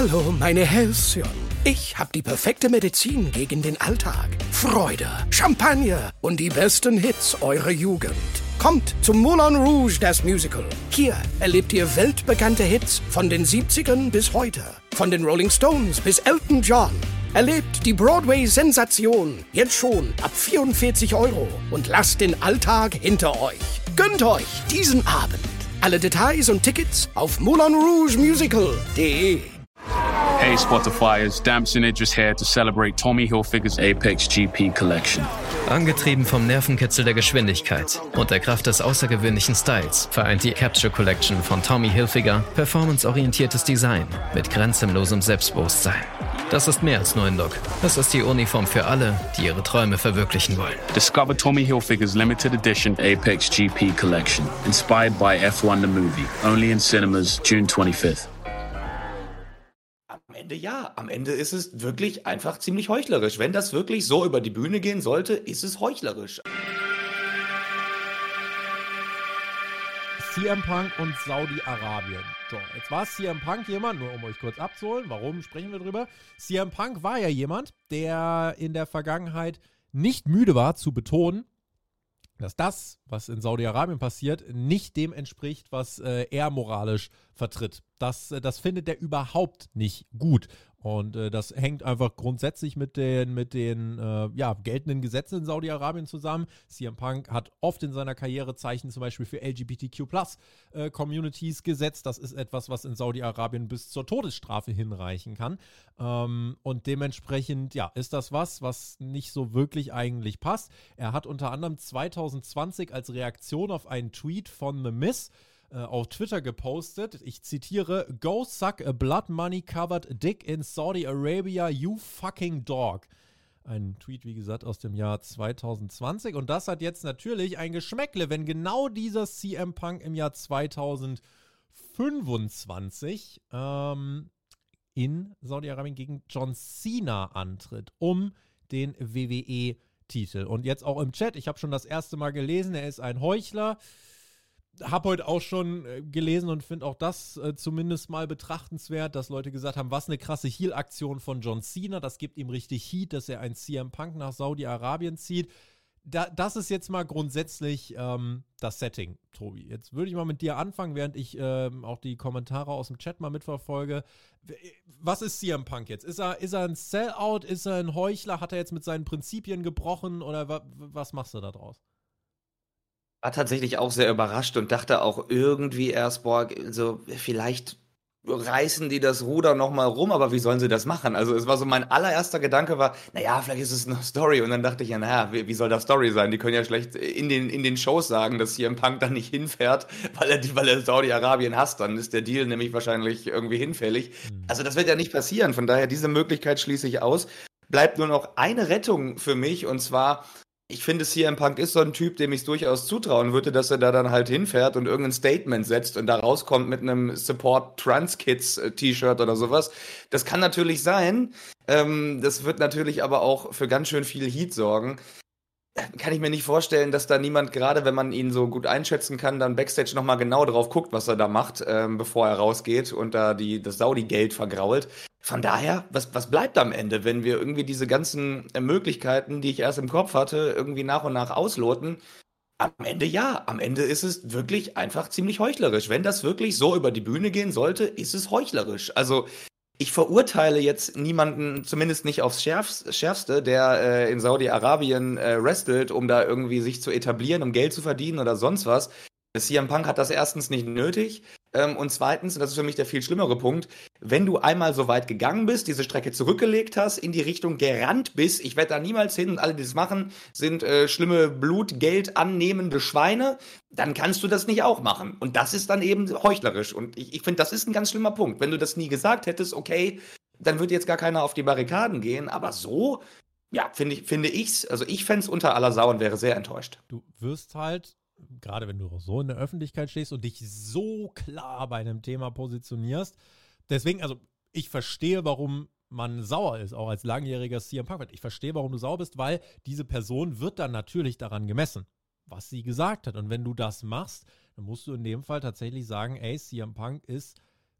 Hallo, meine Häschen. Ich hab die perfekte Medizin gegen den Alltag. Freude, Champagner und die besten Hits eurer Jugend. Kommt zum Moulin Rouge, das Musical. Hier erlebt ihr weltbekannte Hits von den 70ern bis heute. Von den Rolling Stones bis Elton John. Erlebt die Broadway-Sensation jetzt schon ab 44 € und lasst den Alltag hinter euch. Gönnt euch diesen Abend. Alle Details und Tickets auf moulinrougemusical.de. Hey Spotifyers, Damson Idris here to celebrate Tommy Hilfiger's Apex GP Collection. Angetrieben vom Nervenkitzel der Geschwindigkeit und der Kraft des außergewöhnlichen Styles vereint die Capture Collection von Tommy Hilfiger performanceorientiertes Design mit grenzenlosem Selbstbewusstsein. Das ist mehr als nur ein Look. Das ist die Uniform für alle, die ihre Träume verwirklichen wollen. Discover Tommy Hilfiger's limited edition Apex GP Collection, inspired by F1 the movie. Only in cinemas, June 25th. Am Ende ist es wirklich einfach ziemlich heuchlerisch. Wenn das wirklich so über die Bühne gehen sollte, ist es heuchlerisch. CM Punk und Saudi-Arabien. So, jetzt war CM Punk jemand, nur um euch kurz abzuholen, warum sprechen wir drüber? CM Punk war ja jemand, der in der Vergangenheit nicht müde war zu betonen, dass das, was in Saudi-Arabien passiert, nicht dem entspricht, was er moralisch vertritt. Das findet er überhaupt nicht gut. Und das hängt einfach grundsätzlich mit den geltenden Gesetzen in Saudi-Arabien zusammen. CM Punk hat oft in seiner Karriere Zeichen zum Beispiel für LGBTQ+-Communities gesetzt. Das ist etwas, was in Saudi-Arabien bis zur Todesstrafe hinreichen kann. Und dementsprechend, ist das was nicht so wirklich eigentlich passt. Er hat unter anderem 2020 als Reaktion auf einen Tweet von The Miz auf Twitter gepostet, ich zitiere, "Go suck a blood money covered dick in Saudi Arabia, you fucking dog." Ein Tweet, wie gesagt, aus dem Jahr 2020. Und das hat jetzt natürlich ein Geschmäckle, wenn genau dieser CM Punk im Jahr 2025 in Saudi-Arabien gegen John Cena antritt, um den WWE-Titel. Und jetzt auch im Chat, ich habe schon das erste Mal gelesen, er ist ein Heuchler. Habe heute auch schon gelesen und finde auch das zumindest mal betrachtenswert, dass Leute gesagt haben, was eine krasse Heel-Aktion von John Cena, das gibt ihm richtig Heat, dass er einen CM Punk nach Saudi-Arabien zieht. Das ist jetzt mal grundsätzlich das Setting, Tobi. Jetzt würde ich mal mit dir anfangen, während ich auch die Kommentare aus dem Chat mal mitverfolge. Was ist CM Punk jetzt? Ist er ein Sellout? Ist er ein Heuchler? Hat er jetzt mit seinen Prinzipien gebrochen? Oder was machst du da draus? War tatsächlich auch sehr überrascht und dachte auch irgendwie erst, so vielleicht reißen die das Ruder nochmal rum, aber wie sollen sie das machen? Also es war so, mein allererster Gedanke war, vielleicht ist es eine Story. Und dann dachte ich, wie soll das Story sein? Die können ja schlecht in den Shows sagen, dass CM Punk da nicht hinfährt, weil er Saudi-Arabien hasst. Dann ist der Deal nämlich wahrscheinlich irgendwie hinfällig. Also das wird ja nicht passieren. Von daher, diese Möglichkeit schließe ich aus. Bleibt nur noch eine Rettung für mich, und zwar, ich finde, CM Punk ist so ein Typ, dem ich es durchaus zutrauen würde, dass er da dann halt hinfährt und irgendein Statement setzt und da rauskommt mit einem Support Trans Kids T-Shirt oder sowas. Das kann natürlich sein. Das wird natürlich aber auch für ganz schön viel Heat sorgen. Kann ich mir nicht vorstellen, dass da niemand, gerade wenn man ihn so gut einschätzen kann, dann Backstage nochmal genau drauf guckt, was er da macht, bevor er rausgeht und da das Saudi-Geld vergrault. Von daher, was bleibt am Ende, wenn wir irgendwie diese ganzen Möglichkeiten, die ich erst im Kopf hatte, irgendwie nach und nach ausloten? Am Ende ist es wirklich einfach ziemlich heuchlerisch. Wenn das wirklich so über die Bühne gehen sollte, ist es heuchlerisch. Also ich verurteile jetzt niemanden, zumindest nicht aufs Schärfste, der in Saudi-Arabien wrestelt, um da irgendwie sich zu etablieren, um Geld zu verdienen oder sonst was. CM Punk hat das erstens nicht nötig und zweitens, und das ist für mich der viel schlimmere Punkt, wenn du einmal so weit gegangen bist, diese Strecke zurückgelegt hast, in die Richtung gerannt bist, ich werde da niemals hin und alle, die das machen, sind schlimme Blutgeld annehmende Schweine, dann kannst du das nicht auch machen. Und das ist dann eben heuchlerisch. Und ich finde, das ist ein ganz schlimmer Punkt. Wenn du das nie gesagt hättest, okay, dann würde jetzt gar keiner auf die Barrikaden gehen, aber so, finde ich's, also ich fände es unter aller Sau und wäre sehr enttäuscht. Du wirst halt, gerade wenn du auch so in der Öffentlichkeit stehst und dich so klar bei einem Thema positionierst. Deswegen, also ich verstehe, warum man sauer ist, auch als langjähriger CM Punk. Ich verstehe, warum du sauer bist, weil diese Person wird dann natürlich daran gemessen, was sie gesagt hat. Und wenn du das machst, dann musst du in dem Fall tatsächlich sagen, ey, CM Punk ist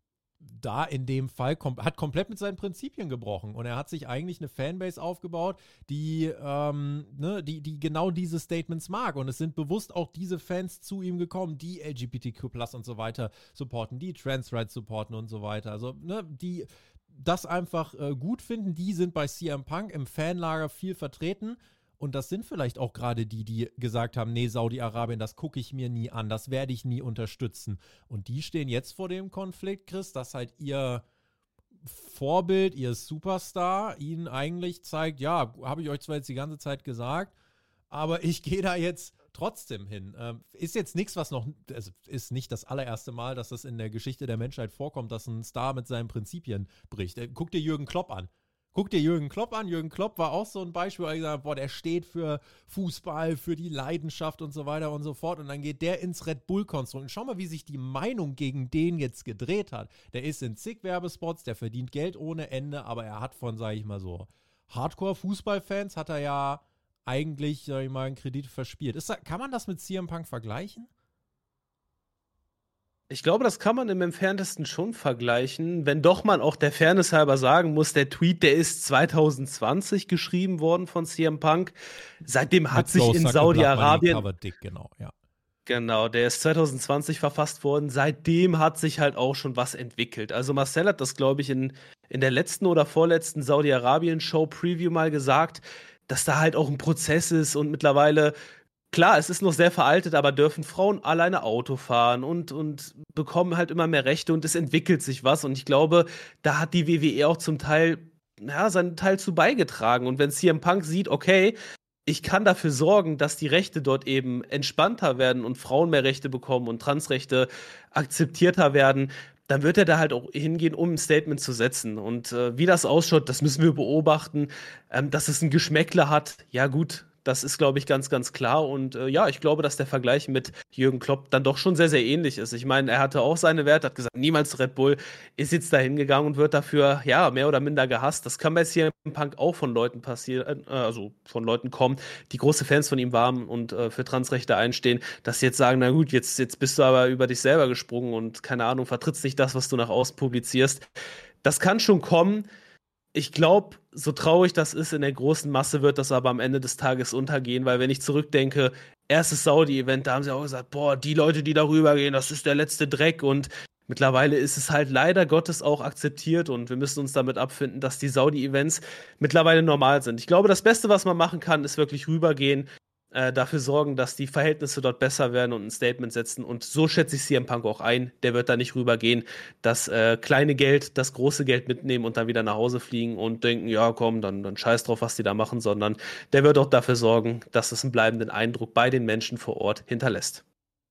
da in dem Fall hat komplett mit seinen Prinzipien gebrochen und er hat sich eigentlich eine Fanbase aufgebaut, die genau diese Statements mag und es sind bewusst auch diese Fans zu ihm gekommen, die LGBTQ+ und so weiter supporten, die Trans Rights supporten und so weiter, also die das einfach gut finden, die sind bei CM Punk im Fanlager viel vertreten. Und das sind vielleicht auch gerade die gesagt haben, nee, Saudi-Arabien, das gucke ich mir nie an, das werde ich nie unterstützen. Und die stehen jetzt vor dem Konflikt, Chris, dass halt ihr Vorbild, ihr Superstar ihnen eigentlich zeigt, ja, habe ich euch zwar jetzt die ganze Zeit gesagt, aber ich gehe da jetzt trotzdem hin. Ist jetzt nichts, was noch, also ist nicht das allererste Mal, dass das in der Geschichte der Menschheit vorkommt, dass ein Star mit seinen Prinzipien bricht. Guck dir Jürgen Klopp an. Jürgen Klopp war auch so ein Beispiel, wo er gesagt hat, boah, der steht für Fußball, für die Leidenschaft und so weiter und so fort. Und dann geht der ins Red Bull-Konstrukt. Und schau mal, wie sich die Meinung gegen den jetzt gedreht hat. Der ist in zig Werbespots, der verdient Geld ohne Ende, aber er hat von, sag ich mal so, Hardcore-Fußballfans hat er ja eigentlich, sag ich mal, einen Kredit verspielt. Kann man das mit CM Punk vergleichen? Ich glaube, das kann man im Entferntesten schon vergleichen, wenn doch man auch der Fairness halber sagen muss, der Tweet, der ist 2020 geschrieben worden von CM Punk. Seitdem hat sich in Saudi-Arabien genau, ja. Genau, der ist 2020 verfasst worden. Seitdem hat sich halt auch schon was entwickelt. Also Marcel hat das, glaube ich, in der letzten oder vorletzten Saudi-Arabien-Show-Preview mal gesagt, dass da halt auch ein Prozess ist und mittlerweile, klar, es ist noch sehr veraltet, aber dürfen Frauen alleine Auto fahren und bekommen halt immer mehr Rechte und es entwickelt sich was. Und ich glaube, da hat die WWE auch zum Teil, ja, seinen Teil zu beigetragen. Und wenn CM Punk sieht, okay, ich kann dafür sorgen, dass die Rechte dort eben entspannter werden und Frauen mehr Rechte bekommen und Transrechte akzeptierter werden, dann wird er da halt auch hingehen, um ein Statement zu setzen. Und wie das ausschaut, das müssen wir beobachten. Dass es ein Geschmäckle hat, ja gut, das ist, glaube ich, ganz, ganz klar. Und ja, ich glaube, dass der Vergleich mit Jürgen Klopp dann doch schon sehr, sehr ähnlich ist. Ich meine, er hatte auch seine Werte, hat gesagt, niemals Red Bull, ist jetzt da hingegangen und wird dafür, ja, mehr oder minder gehasst. Das kann bei CM Punk auch von Leuten passieren, also von Leuten kommen, die große Fans von ihm waren und für Transrechte einstehen, dass sie jetzt sagen, na gut, jetzt bist du aber über dich selber gesprungen und, keine Ahnung, vertrittst nicht das, was du nach außen publizierst. Das kann schon kommen. Ich glaube, so traurig das ist, in der großen Masse wird das aber am Ende des Tages untergehen, weil wenn ich zurückdenke, erstes Saudi-Event, da haben sie auch gesagt, boah, die Leute, die darüber gehen, das ist der letzte Dreck und mittlerweile ist es halt leider Gottes auch akzeptiert und wir müssen uns damit abfinden, dass die Saudi-Events mittlerweile normal sind. Ich glaube, das Beste, was man machen kann, ist wirklich rübergehen, dafür sorgen, dass die Verhältnisse dort besser werden und ein Statement setzen. Und so schätze ich CM Punk auch ein. Der wird da nicht rübergehen, das kleine Geld, das große Geld mitnehmen und dann wieder nach Hause fliegen und denken, ja komm, dann scheiß drauf, was die da machen, sondern der wird auch dafür sorgen, dass es einen bleibenden Eindruck bei den Menschen vor Ort hinterlässt.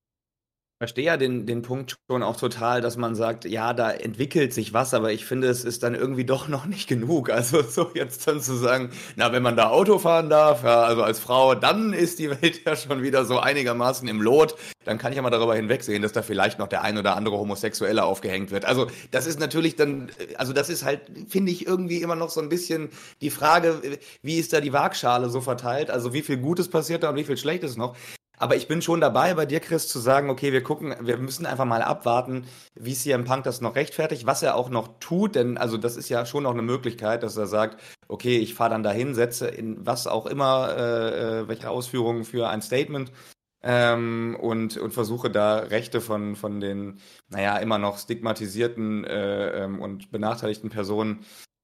Ich verstehe ja den Punkt schon auch total, dass man sagt, ja, da entwickelt sich was, aber ich finde, es ist dann irgendwie doch noch nicht genug. Also so jetzt dann zu sagen, na, wenn man da Auto fahren darf, ja, also als Frau, dann ist die Welt ja schon wieder so einigermaßen im Lot. Dann kann ich ja mal darüber hinwegsehen, dass da vielleicht noch der ein oder andere Homosexuelle aufgehängt wird. Also das ist natürlich dann, also das ist halt, finde ich, irgendwie immer noch so ein bisschen die Frage, wie ist da die Waagschale so verteilt? Also wie viel Gutes passiert da und wie viel Schlechtes noch? Aber ich bin schon dabei, bei dir, Chris, zu sagen, okay, wir müssen einfach mal abwarten, wie CM Punk das noch rechtfertigt, was er auch noch tut, denn also das ist ja schon noch eine Möglichkeit, dass er sagt, okay, ich fahre dann dahin, setze in was auch immer, welche Ausführungen für ein Statement und versuche da Rechte von den, naja, immer noch stigmatisierten und benachteiligten Personen,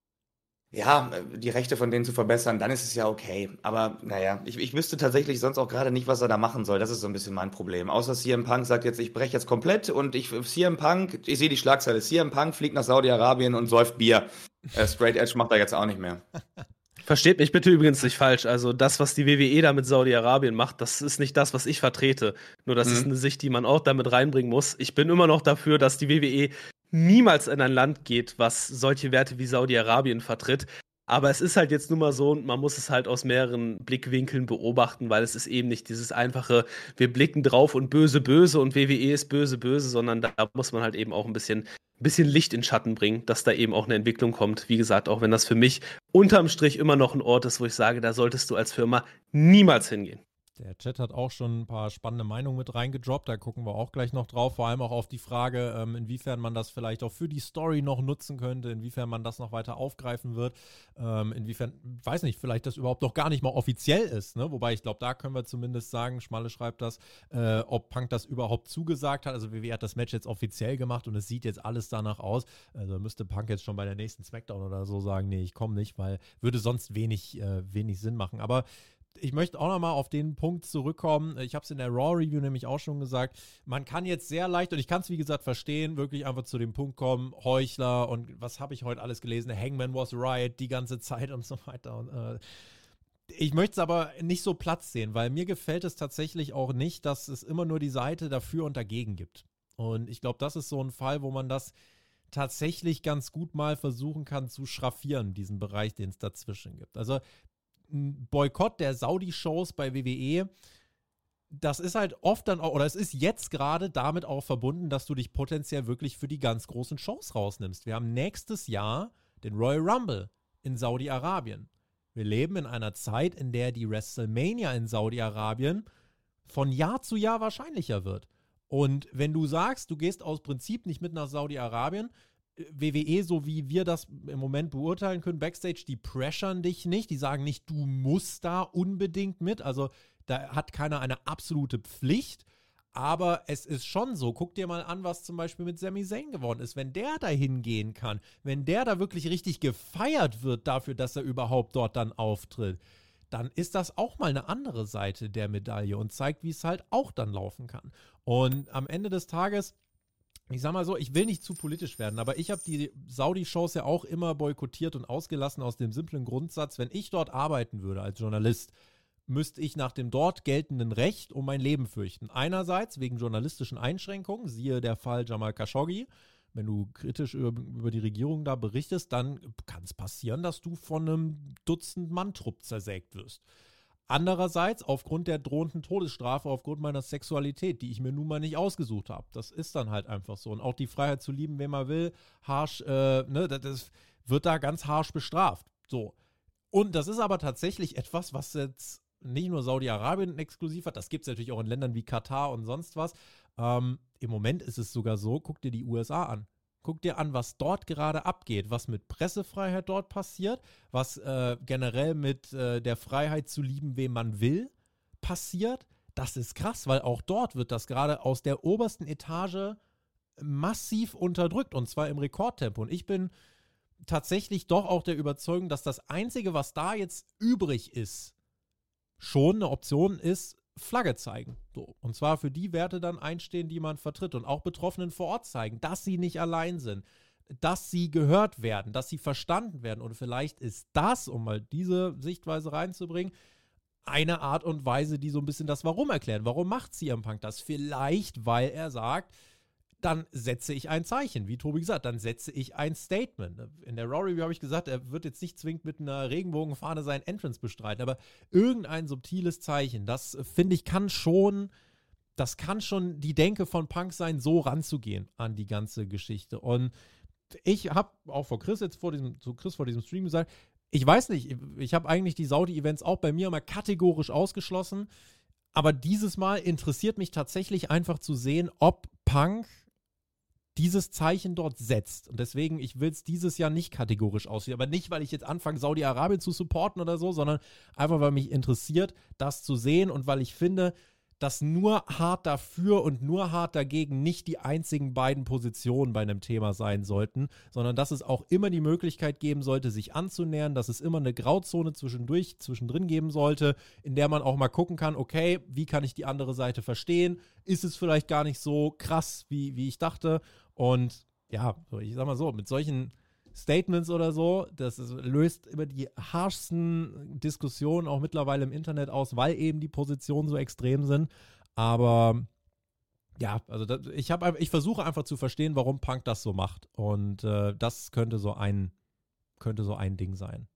ja, die Rechte von denen zu verbessern, dann ist es ja okay. Aber naja, ich wüsste tatsächlich sonst auch gerade nicht, was er da machen soll. Das ist so ein bisschen mein Problem. Außer CM Punk sagt jetzt, ich breche jetzt komplett und ich sehe die Schlagzeile, CM Punk fliegt nach Saudi-Arabien und säuft Bier. Straight Edge macht er jetzt auch nicht mehr. Versteht mich bitte übrigens nicht falsch. Also das, was die WWE da mit Saudi-Arabien macht, das ist nicht das, was ich vertrete. Nur das ist eine Sicht, die man auch damit reinbringen muss. Ich bin immer noch dafür, dass die WWE niemals in ein Land geht, was solche Werte wie Saudi-Arabien vertritt. Aber es ist halt jetzt nun mal so und man muss es halt aus mehreren Blickwinkeln beobachten, weil es ist eben nicht dieses einfache, wir blicken drauf und böse, böse und WWE ist böse, böse, sondern da muss man halt eben auch ein bisschen Licht in Schatten bringen, dass da eben auch eine Entwicklung kommt. Wie gesagt, auch wenn das für mich unterm Strich immer noch ein Ort ist, wo ich sage, da solltest du als Firma niemals hingehen. Der Chat hat auch schon ein paar spannende Meinungen mit reingedroppt, da gucken wir auch gleich noch drauf, vor allem auch auf die Frage, inwiefern man das vielleicht auch für die Story noch nutzen könnte, inwiefern man das noch weiter aufgreifen wird, inwiefern, weiß nicht, vielleicht das überhaupt noch gar nicht mal offiziell ist, ne? Wobei ich glaube, da können wir zumindest sagen, Schmalle schreibt das, ob Punk das überhaupt zugesagt hat, also WWE hat das Match jetzt offiziell gemacht und es sieht jetzt alles danach aus, also müsste Punk jetzt schon bei der nächsten Smackdown oder so sagen, nee, ich komme nicht, weil würde sonst wenig Sinn machen, aber ich möchte auch nochmal auf den Punkt zurückkommen. Ich habe es in der Raw-Review nämlich auch schon gesagt. Man kann jetzt sehr leicht, und ich kann es wie gesagt verstehen, wirklich einfach zu dem Punkt kommen, Heuchler und was habe ich heute alles gelesen? Hangman was right die ganze Zeit und so weiter. Und, ich möchte es aber nicht so platt sehen, weil mir gefällt es tatsächlich auch nicht, dass es immer nur die Seite dafür und dagegen gibt. Und ich glaube, das ist so ein Fall, wo man das tatsächlich ganz gut mal versuchen kann zu schraffieren, diesen Bereich, den es dazwischen gibt. Also ein Boykott der Saudi-Shows bei WWE, das ist halt oft dann auch, oder es ist jetzt gerade damit auch verbunden, dass du dich potenziell wirklich für die ganz großen Shows rausnimmst. Wir haben nächstes Jahr den Royal Rumble in Saudi-Arabien. Wir leben in einer Zeit, in der die WrestleMania in Saudi-Arabien von Jahr zu Jahr wahrscheinlicher wird. Und wenn du sagst, du gehst aus Prinzip nicht mit nach Saudi-Arabien, WWE, so wie wir das im Moment beurteilen können, Backstage, die pressern dich nicht, die sagen nicht, du musst da unbedingt mit, also da hat keiner eine absolute Pflicht, aber es ist schon so, guck dir mal an, was zum Beispiel mit Sami Zayn geworden ist, wenn der da hingehen kann, wenn der da wirklich richtig gefeiert wird dafür, dass er überhaupt dort dann auftritt, dann ist das auch mal eine andere Seite der Medaille und zeigt, wie es halt auch dann laufen kann. Und am Ende des Tages, ich sag mal so, ich will nicht zu politisch werden, aber ich habe die Saudi-Shows ja auch immer boykottiert und ausgelassen aus dem simplen Grundsatz, wenn ich dort arbeiten würde als Journalist, müsste ich nach dem dort geltenden Recht um mein Leben fürchten. Einerseits wegen journalistischen Einschränkungen, siehe der Fall Jamal Khashoggi. Wenn du kritisch über die Regierung da berichtest, dann kann es passieren, dass du von einem Dutzend-Mann-Trupp zersägt wirst. Andererseits, aufgrund der drohenden Todesstrafe, aufgrund meiner Sexualität, die ich mir nun mal nicht ausgesucht habe. Das ist dann halt einfach so. Und auch die Freiheit zu lieben, wen man will, harsch, das wird da ganz harsch bestraft. So. Und das ist aber tatsächlich etwas, was jetzt nicht nur Saudi-Arabien exklusiv hat, das gibt es natürlich auch in Ländern wie Katar und sonst was. Im Moment ist es sogar so, guck dir die USA an. Guck dir an, was dort gerade abgeht, was mit Pressefreiheit dort passiert, was generell mit der Freiheit zu lieben, wen man will, passiert. Das ist krass, weil auch dort wird das gerade aus der obersten Etage massiv unterdrückt und zwar im Rekordtempo. Und ich bin tatsächlich doch auch der Überzeugung, dass das Einzige, was da jetzt übrig ist, schon eine Option ist, Flagge zeigen. So. Und zwar für die Werte dann einstehen, die man vertritt und auch Betroffenen vor Ort zeigen, dass sie nicht allein sind, dass sie gehört werden, dass sie verstanden werden. Und vielleicht ist das, um mal diese Sichtweise reinzubringen, eine Art und Weise, die so ein bisschen das Warum erklären. Warum macht CM Punk das? Vielleicht, weil er sagt, dann setze ich ein Zeichen, wie Tobi gesagt, dann setze ich ein Statement. In der Raw Review habe ich gesagt, er wird jetzt nicht zwingend mit einer Regenbogenfahne seinen Entrance bestreiten, aber irgendein subtiles Zeichen, das finde ich kann schon die Denke von Punk sein, so ranzugehen an die ganze Geschichte. Und ich habe auch vor Chris vor diesem Stream gesagt, ich weiß nicht, ich habe eigentlich die Saudi-Events auch bei mir mal kategorisch ausgeschlossen, aber dieses Mal interessiert mich tatsächlich einfach zu sehen, ob Punk dieses Zeichen dort setzt. Und deswegen, ich will es dieses Jahr nicht kategorisch aussehen. Aber nicht, weil ich jetzt anfange, Saudi-Arabien zu supporten oder so, sondern einfach, weil mich interessiert, das zu sehen und weil ich finde, dass nur hart dafür und nur hart dagegen nicht die einzigen beiden Positionen bei einem Thema sein sollten, sondern dass es auch immer die Möglichkeit geben sollte, sich anzunähern, dass es immer eine Grauzone zwischendrin geben sollte, in der man auch mal gucken kann, okay, wie kann ich die andere Seite verstehen? Ist es vielleicht gar nicht so krass, wie ich dachte? Und ja, ich sag mal so, mit solchen Statements oder so, löst immer die harschsten Diskussionen auch mittlerweile im Internet aus, weil eben die Positionen so extrem sind. Aber ja, also ich versuche einfach zu verstehen, warum Punk das so macht. Und das könnte so ein Ding sein.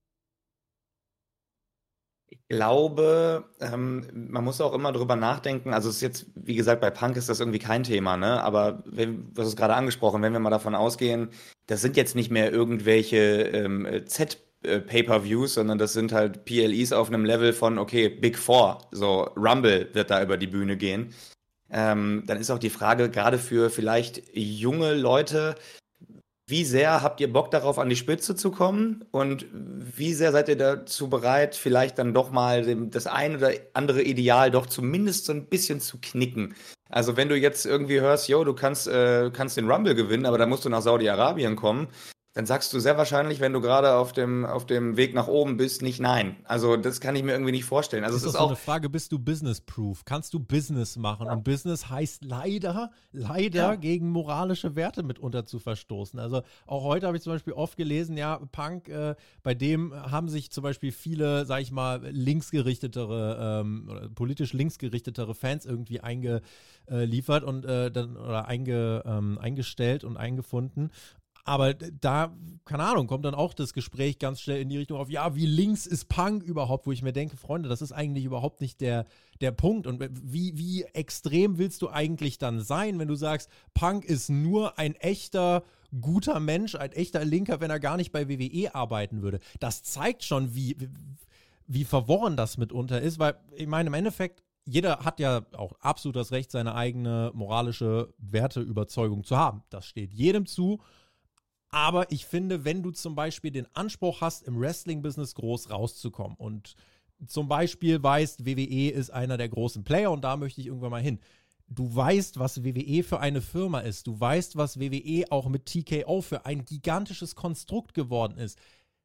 Ich glaube, man muss auch immer drüber nachdenken, also es ist jetzt, wie gesagt, bei Punk ist das irgendwie kein Thema, ne? Aber du hast es gerade angesprochen, wenn wir mal davon ausgehen, das sind jetzt nicht mehr irgendwelche Pay-Per-Views, sondern das sind halt PLEs auf einem Level von, okay, Big Four, so Rumble wird da über die Bühne gehen. Dann ist auch die Frage, gerade für vielleicht junge Leute, wie sehr habt ihr Bock darauf, an die Spitze zu kommen? Und wie sehr seid ihr dazu bereit, vielleicht dann doch mal das ein oder andere Ideal doch zumindest so ein bisschen zu knicken? Also wenn du jetzt irgendwie hörst, yo, du kannst den Rumble gewinnen, aber dann musst du nach Saudi-Arabien kommen, dann sagst du sehr wahrscheinlich, wenn du gerade auf dem Weg nach oben bist, nicht nein. Also das kann ich mir irgendwie nicht vorstellen. Also Das es ist ist auch so auch eine Frage, bist du business-proof? Kannst du Business machen? Und Business heißt leider gegen moralische Werte mitunter zu verstoßen. Also auch heute habe ich zum Beispiel oft gelesen, ja, Punk, bei dem haben sich zum Beispiel viele, sag ich mal, oder politisch linksgerichtetere Fans irgendwie eingeliefert und eingestellt und eingefunden. Aber da, keine Ahnung, kommt dann auch das Gespräch ganz schnell in die Richtung auf, ja, wie links ist Punk überhaupt, wo ich mir denke, Freunde, das ist eigentlich überhaupt nicht der Punkt. Und wie extrem willst du eigentlich dann sein, wenn du sagst, Punk ist nur ein echter guter Mensch, ein echter Linker, wenn er gar nicht bei WWE arbeiten würde. Das zeigt schon, wie verworren das mitunter ist, weil ich meine, im Endeffekt, jeder hat ja auch absolut das Recht, seine eigene moralische Werteüberzeugung zu haben. Das steht jedem zu. Aber ich finde, wenn du zum Beispiel den Anspruch hast, im Wrestling-Business groß rauszukommen und zum Beispiel weißt, WWE ist einer der großen Player und da möchte ich irgendwann mal hin. Du weißt, was WWE für eine Firma ist. Du weißt, was WWE auch mit TKO für ein gigantisches Konstrukt geworden ist.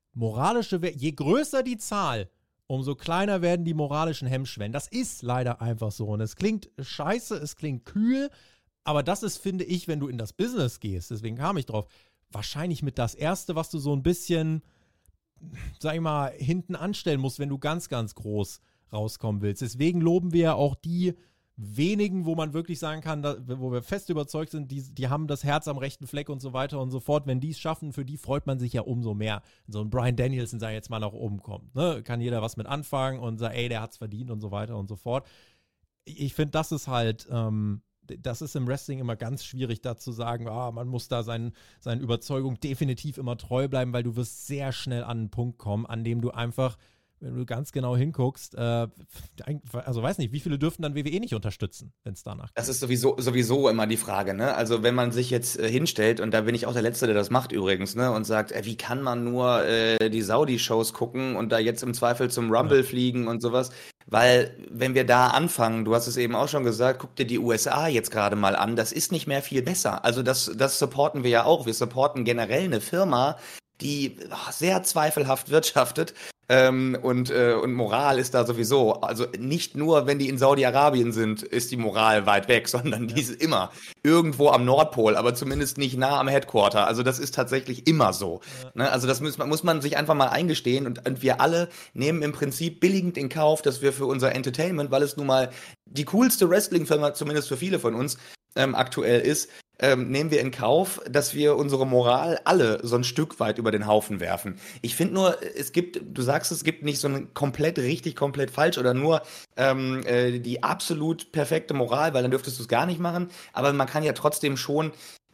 Je größer die Zahl, umso kleiner werden die moralischen Hemmschwellen. Das ist leider einfach so. Und es klingt scheiße, es klingt kühl, aber das ist, finde ich, wenn du in das Business gehst, deswegen kam ich drauf, wahrscheinlich mit das Erste, was du so ein bisschen, sag ich mal, hinten anstellen musst, wenn du ganz, ganz groß rauskommen willst. Deswegen loben wir ja auch die wenigen, wo man wirklich sagen kann, wo wir fest überzeugt sind, die haben das Herz am rechten Fleck und so weiter und so fort. Wenn die es schaffen, für die freut man sich ja umso mehr. So ein Bryan Danielson, sag ich jetzt mal, nach oben kommt. Ne? Kann jeder was mit anfangen und sagt, ey, der hat's verdient und so weiter und so fort. Ich finde, das ist halt das ist im Wrestling immer ganz schwierig, da zu sagen, man muss da seinen Überzeugungen definitiv immer treu bleiben, weil du wirst sehr schnell an einen Punkt kommen, an dem du einfach, wenn du ganz genau hinguckst, also weiß nicht, wie viele dürften dann WWE nicht unterstützen, wenn es danach geht. Das ist sowieso immer die Frage, ne? Also wenn man sich jetzt hinstellt, und da bin ich auch der Letzte, der das macht übrigens, ne? Und sagt, wie kann man nur die Saudi-Shows gucken und da jetzt im Zweifel zum Rumble fliegen und sowas? Weil, wenn wir da anfangen, du hast es eben auch schon gesagt, guck dir die USA jetzt gerade mal an, das ist nicht mehr viel besser. Also das supporten wir ja auch. Wir supporten generell eine Firma, die sehr zweifelhaft wirtschaftet. Und Moral ist da sowieso, also nicht nur, wenn die in Saudi-Arabien sind, ist die Moral weit weg, sondern die ist immer irgendwo am Nordpol, aber zumindest nicht nah am Headquarter. Also das ist tatsächlich immer so. Ja. Ne? Also das muss man sich einfach mal eingestehen und wir alle nehmen im Prinzip billigend in Kauf, dass wir für unser Entertainment, weil es nun mal die coolste Wrestling-Firma, zumindest für viele von uns, aktuell ist, nehmen wir in Kauf, dass wir unsere Moral alle so ein Stück weit über den Haufen werfen. Ich finde nur, du sagst, es gibt nicht so ein komplett richtig, komplett falsch oder nur die absolut perfekte Moral, weil dann dürftest du es gar nicht machen, aber man kann ja trotzdem schon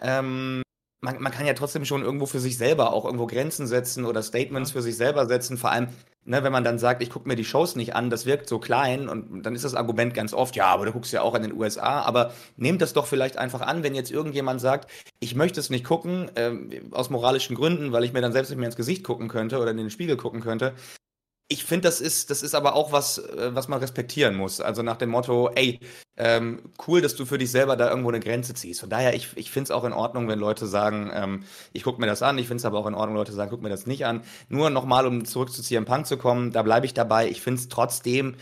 man kann ja trotzdem schon irgendwo für sich selber auch irgendwo Grenzen setzen oder Statements für sich selber setzen, vor allem, ne, wenn man dann sagt, ich gucke mir die Shows nicht an, das wirkt so klein und dann ist das Argument ganz oft, ja, aber du guckst ja auch in den USA, aber nehmt das doch vielleicht einfach an, wenn jetzt irgendjemand sagt, ich möchte es nicht gucken, aus moralischen Gründen, weil ich mir dann selbst nicht mehr ins Gesicht gucken könnte oder in den Spiegel gucken könnte. Ich finde, das ist aber auch was man respektieren muss. Also nach dem Motto, ey, cool, dass du für dich selber da irgendwo eine Grenze ziehst. Von daher, ich finde es auch in Ordnung, wenn Leute sagen, ich gucke mir das an. Ich finde es aber auch in Ordnung, Leute sagen, guck mir das nicht an. Nur nochmal, um zurück zu CM Punk zu kommen, da bleibe ich dabei. Ich finde es trotzdem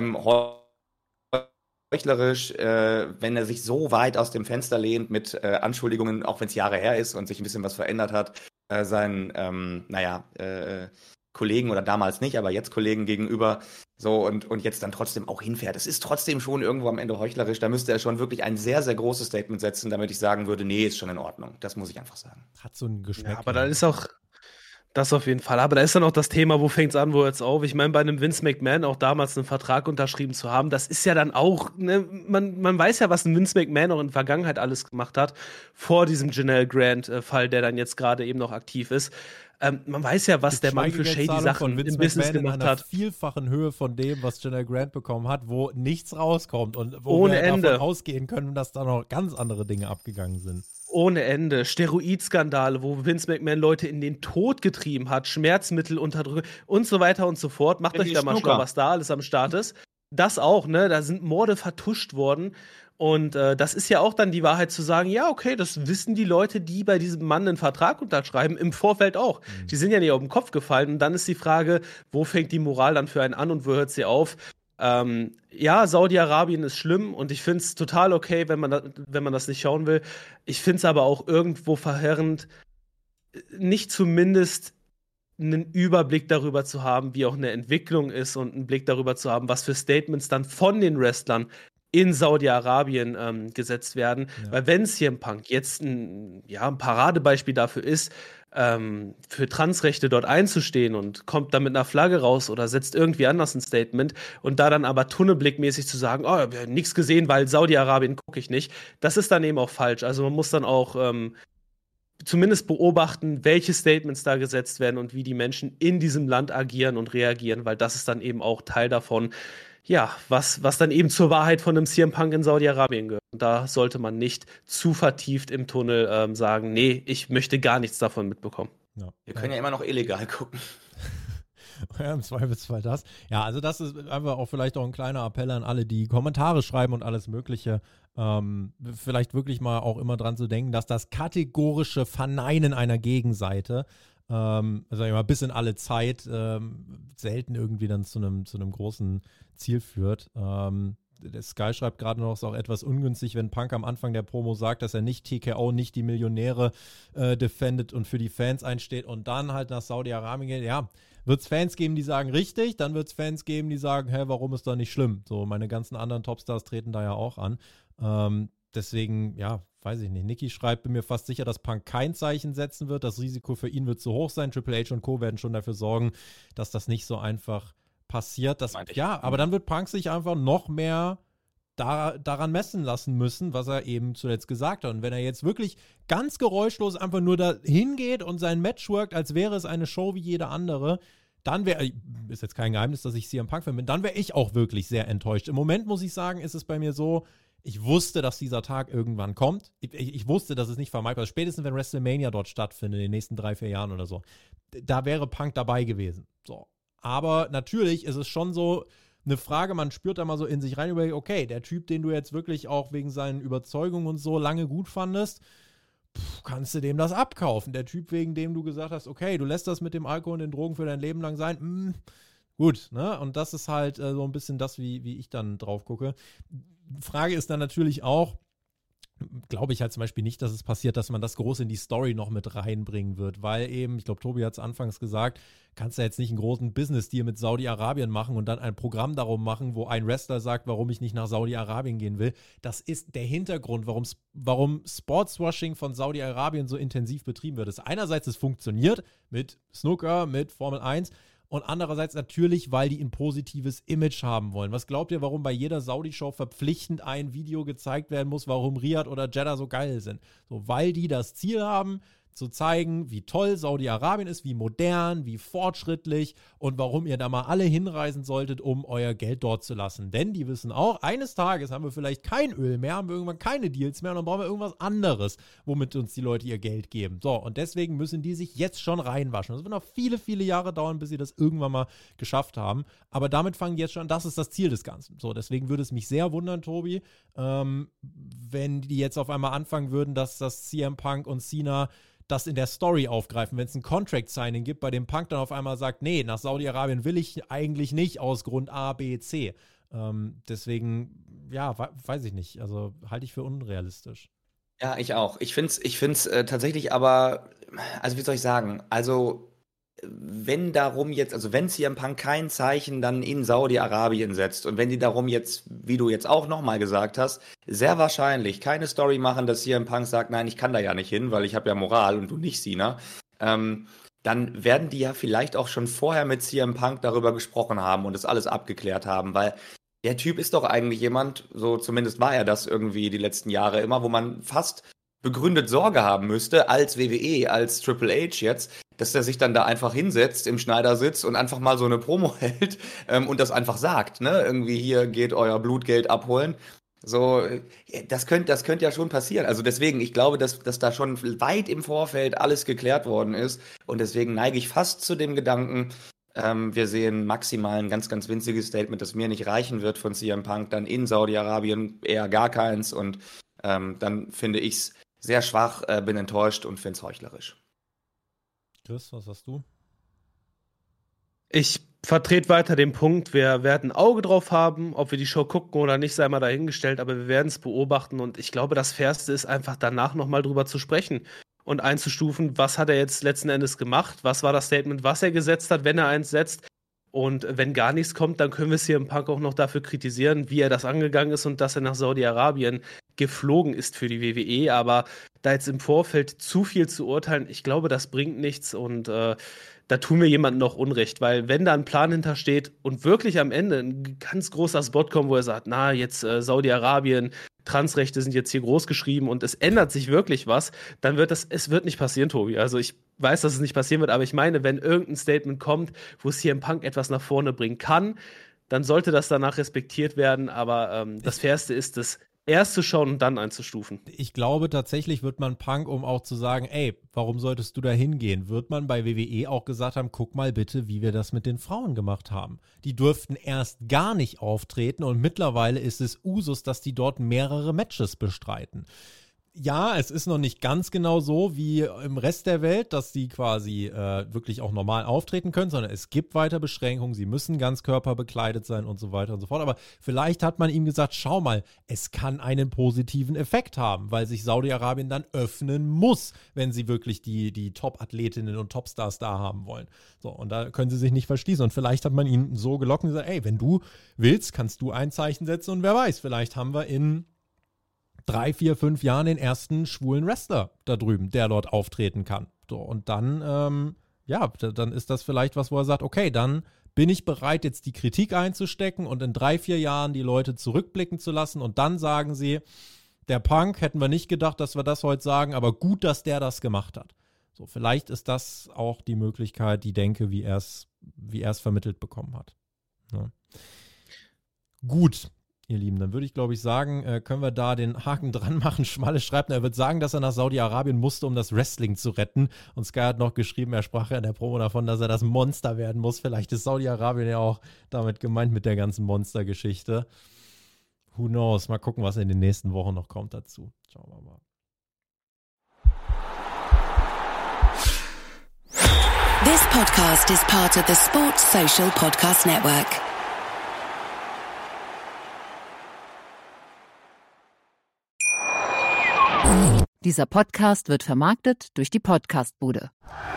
heuchlerisch, wenn er sich so weit aus dem Fenster lehnt mit Anschuldigungen, auch wenn es Jahre her ist und sich ein bisschen was verändert hat, seinen, Kollegen oder damals nicht, aber jetzt Kollegen gegenüber so und jetzt dann trotzdem auch hinfährt. Es ist trotzdem schon irgendwo am Ende heuchlerisch. Da müsste er schon wirklich ein sehr, sehr großes Statement setzen, damit ich sagen würde, nee, ist schon in Ordnung. Das muss ich einfach sagen. Hat so ein Geschmäck. Ja, aber dann ist auch Das auf jeden Fall. Aber da ist dann auch das Thema, wo fängt es an, wo hört es auf? Ich meine, bei einem Vince McMahon auch damals einen Vertrag unterschrieben zu haben, das ist ja dann auch, ne, man weiß ja, was ein Vince McMahon auch in der Vergangenheit alles gemacht hat, vor diesem Janelle Grant-Fall, der dann jetzt gerade eben noch aktiv ist. Man weiß ja, was der Mann für shady Sachen im Business gemacht in einer hat. Vielfachen Höhe von dem, was Janelle Grant bekommen hat, wo nichts rauskommt und wo Ohne wir Ende. davon ausgehen können, dass da noch ganz andere Dinge abgegangen sind. Ohne Ende. Steroidskandale, wo Vince McMahon Leute in den Tod getrieben hat, Schmerzmittel unterdrückt und so weiter und so fort. Macht euch da mal schlau, was da alles am Start ist. Das auch, ne? Da sind Morde vertuscht worden. Und das ist ja auch dann die Wahrheit zu sagen, ja, okay, das wissen die Leute, die bei diesem Mann einen Vertrag unterschreiben, im Vorfeld auch. Die sind ja nicht auf den Kopf gefallen. Und dann ist die Frage, wo fängt die Moral dann für einen an und wo hört sie auf? Ja, Saudi-Arabien ist schlimm und ich finde es total okay, wenn man das nicht schauen will. Ich finde es aber auch irgendwo verheerend, nicht zumindest einen Überblick darüber zu haben, wie auch eine Entwicklung ist und einen Blick darüber zu haben, was für Statements dann von den Wrestlern in Saudi-Arabien gesetzt werden. Ja. Weil wenn CM Punk jetzt ein Paradebeispiel dafür ist, für Transrechte dort einzustehen und kommt da mit einer Flagge raus oder setzt irgendwie anders ein Statement und da dann aber tunnelblickmäßig zu sagen, oh, wir haben nichts gesehen, weil Saudi-Arabien gucke ich nicht, das ist dann eben auch falsch. Also man muss dann auch zumindest beobachten, welche Statements da gesetzt werden und wie die Menschen in diesem Land agieren und reagieren, weil das ist dann eben auch Teil davon, ja, was dann eben zur Wahrheit von einem CM Punk in Saudi-Arabien gehört. Und da sollte man nicht zu vertieft im Tunnel sagen, nee, ich möchte gar nichts davon mitbekommen. Ja. Wir können ja immer noch illegal gucken. Ja, im Zweifelsfall das. Ja, also das ist einfach auch vielleicht auch ein kleiner Appell an alle, die Kommentare schreiben und alles Mögliche. Vielleicht wirklich mal auch immer dran zu denken, dass das kategorische Verneinen einer Gegenseite sag ich mal, bis in alle Zeit selten irgendwie dann zu einem großen Ziel führt. Der Sky schreibt gerade noch, es ist auch etwas ungünstig, wenn Punk am Anfang der Promo sagt, dass er nicht TKO, nicht die Millionäre defendet und für die Fans einsteht und dann halt nach Saudi-Arabien geht. Ja, wird es Fans geben, die sagen richtig, dann wird es Fans geben, die sagen, hä, warum ist das nicht schlimm? So, meine ganzen anderen Topstars treten da ja auch an. Deswegen, ja, weiß ich nicht. Niki schreibt, bin mir fast sicher, dass Punk kein Zeichen setzen wird. Das Risiko für ihn wird zu hoch sein. Triple H und Co. werden schon dafür sorgen, dass das nicht so einfach passiert. Ja, aber dann wird Punk sich einfach noch mehr daran messen lassen müssen, was er eben zuletzt gesagt hat. Und wenn er jetzt wirklich ganz geräuschlos einfach nur da hingeht und sein Match workt, als wäre es eine Show wie jede andere, dann ist jetzt kein Geheimnis, dass ich CM Punk-Fan bin, dann wäre ich auch wirklich sehr enttäuscht. Im Moment muss ich sagen, ist es bei mir so, ich wusste, dass dieser Tag irgendwann kommt. Ich wusste, dass es nicht vermeidbar ist. Spätestens, wenn WrestleMania dort stattfindet, in den nächsten 3-4 Jahren oder so. Da wäre Punk dabei gewesen. So. Aber natürlich ist es schon so eine Frage, man spürt da mal so in sich rein, überlegt, okay, der Typ, den du jetzt wirklich auch wegen seinen Überzeugungen und so lange gut fandest, kannst du dem das abkaufen? Der Typ, wegen dem du gesagt hast, okay, du lässt das mit dem Alkohol und den Drogen für dein Leben lang sein, gut, ne? Und das ist halt so ein bisschen das, wie ich dann drauf gucke. Frage ist dann natürlich auch, glaube ich halt zum Beispiel nicht, dass es passiert, dass man das groß in die Story noch mit reinbringen wird, weil eben, ich glaube, Tobi hat es anfangs gesagt, kannst du ja jetzt nicht einen großen Business-Deal mit Saudi-Arabien machen und dann ein Programm darum machen, wo ein Wrestler sagt, warum ich nicht nach Saudi-Arabien gehen will. Das ist der Hintergrund, warum Sportswashing von Saudi-Arabien so intensiv betrieben wird. Einerseits, es funktioniert mit Snooker, mit Formel 1, und andererseits natürlich, weil die ein positives Image haben wollen. Was glaubt ihr, warum bei jeder Saudi-Show verpflichtend ein Video gezeigt werden muss, warum Riyadh oder Jeddah so geil sind? So, weil die das Ziel haben, zu zeigen, wie toll Saudi-Arabien ist, wie modern, wie fortschrittlich und warum ihr da mal alle hinreisen solltet, um euer Geld dort zu lassen. Denn die wissen auch, eines Tages haben wir vielleicht kein Öl mehr, haben wir irgendwann keine Deals mehr und dann brauchen wir irgendwas anderes, womit uns die Leute ihr Geld geben. So, und deswegen müssen die sich jetzt schon reinwaschen. Es wird noch viele, viele Jahre dauern, bis sie das irgendwann mal geschafft haben. Aber damit fangen die jetzt schon an, das ist das Ziel des Ganzen. So, deswegen würde es mich sehr wundern, Tobi, wenn die jetzt auf einmal anfangen würden, dass das CM Punk und Cena das in der Story aufgreifen, wenn es ein Contract-Signing gibt, bei dem Punk dann auf einmal sagt, nee, nach Saudi-Arabien will ich eigentlich nicht aus Grund A, B, C. Deswegen, ja, weiß ich nicht. Also halte ich für unrealistisch. Ja, ich auch. Ich find's tatsächlich aber, also wie soll ich sagen, also wenn CM Punk kein Zeichen dann in Saudi-Arabien setzt und wenn die darum jetzt, wie du jetzt auch nochmal gesagt hast, sehr wahrscheinlich keine Story machen, dass CM Punk sagt, nein, ich kann da ja nicht hin, weil ich habe ja Moral und du nicht, Cena, dann werden die ja vielleicht auch schon vorher mit CM Punk darüber gesprochen haben und das alles abgeklärt haben, weil der Typ ist doch eigentlich jemand, so zumindest war er das irgendwie die letzten Jahre immer, wo man fast begründet Sorge haben müsste, als WWE, als Triple H jetzt, dass der sich dann da einfach hinsetzt im Schneidersitz und einfach mal so eine Promo hält und das einfach sagt, ne? Irgendwie hier geht euer Blutgeld abholen. So, das könnte ja schon passieren. Also deswegen, ich glaube, dass da schon weit im Vorfeld alles geklärt worden ist. Und deswegen neige ich fast zu dem Gedanken, wir sehen maximal ein ganz, ganz winziges Statement, das mir nicht reichen wird von CM Punk, dann in Saudi-Arabien eher gar keins. Und dann finde ich es sehr schwach, bin enttäuscht und finde es heuchlerisch. Chris, was hast du? Ich vertrete weiter den Punkt, wir werden ein Auge drauf haben, ob wir die Show gucken oder nicht, sei mal dahingestellt, aber wir werden es beobachten und ich glaube, das Fairste ist einfach danach nochmal drüber zu sprechen und einzustufen, was hat er jetzt letzten Endes gemacht, was war das Statement, was er gesetzt hat, wenn er eins setzt und wenn gar nichts kommt, dann können wir es hier im Punk auch noch dafür kritisieren, wie er das angegangen ist und dass er nach Saudi-Arabien geflogen ist für die WWE, aber da jetzt im Vorfeld zu viel zu urteilen, ich glaube, das bringt nichts und da tun wir jemandem noch Unrecht, weil wenn da ein Plan hintersteht und wirklich am Ende ein ganz großer Spot kommt, wo er sagt, na, jetzt Saudi-Arabien, Transrechte sind jetzt hier groß geschrieben und es ändert sich wirklich was, dann es wird nicht passieren, Tobi. Also ich weiß, dass es nicht passieren wird, aber ich meine, wenn irgendein Statement kommt, wo es hier im Punk etwas nach vorne bringen kann, dann sollte das danach respektiert werden, aber das Fairste ist es, erst zu schauen und dann einzustufen. Ich glaube, tatsächlich wird man Punk, um auch zu sagen, ey, warum solltest du da hingehen? Wird man bei WWE auch gesagt haben, guck mal bitte, wie wir das mit den Frauen gemacht haben. Die durften erst gar nicht auftreten und mittlerweile ist es Usus, dass die dort mehrere Matches bestreiten. Ja, es ist noch nicht ganz genau so wie im Rest der Welt, dass die quasi wirklich auch normal auftreten können, sondern es gibt weiter Beschränkungen, sie müssen ganz körperbekleidet sein und so weiter und so fort. Aber vielleicht hat man ihm gesagt, schau mal, es kann einen positiven Effekt haben, weil sich Saudi-Arabien dann öffnen muss, wenn sie wirklich die Top-Athletinnen und Topstars da haben wollen. So, und da können sie sich nicht verschließen. Und vielleicht hat man ihn so gelockt und gesagt, ey, wenn du willst, kannst du ein Zeichen setzen und wer weiß, vielleicht haben wir in 3, 4, 5 Jahren den ersten schwulen Wrestler da drüben, der dort auftreten kann. So, und dann, dann ist das vielleicht was, wo er sagt, okay, dann bin ich bereit, jetzt die Kritik einzustecken und in 3, 4 Jahren die Leute zurückblicken zu lassen und dann sagen sie, der Punk, hätten wir nicht gedacht, dass wir das heute sagen, aber gut, dass der das gemacht hat. So, vielleicht ist das auch die Möglichkeit, die Denke, wie er es vermittelt bekommen hat. Ja. Gut. Ihr Lieben, dann würde ich, glaube ich, sagen, können wir da den Haken dran machen. Schmalle schreibt, er wird sagen, dass er nach Saudi-Arabien musste, um das Wrestling zu retten. Und Sky hat noch geschrieben, er sprach ja in der Promo davon, dass er das Monster werden muss. Vielleicht ist Saudi-Arabien ja auch damit gemeint mit der ganzen Monster-Geschichte. Who knows? Mal gucken, was in den nächsten Wochen noch kommt dazu. Schauen wir mal. This podcast is part of the Sports Social Podcast Network. Dieser Podcast wird vermarktet durch die Podcast-Bude.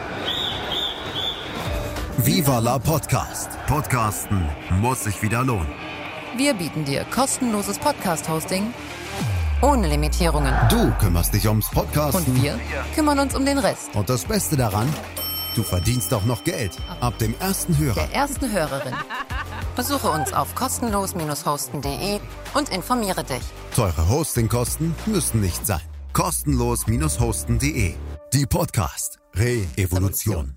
Viva la Podcast. Podcasten muss sich wieder lohnen. Wir bieten dir kostenloses Podcast-Hosting ohne Limitierungen. Du kümmerst dich ums Podcasten. Und wir kümmern uns um den Rest. Und das Beste daran, du verdienst auch noch Geld. Ab dem ersten Hörer. Der ersten Hörerin. Besuche uns auf kostenlos-hosten.de und informiere dich. Teure Hostingkosten müssen nicht sein. Kostenlos-hosten.de. Die Podcast Re-Evolution.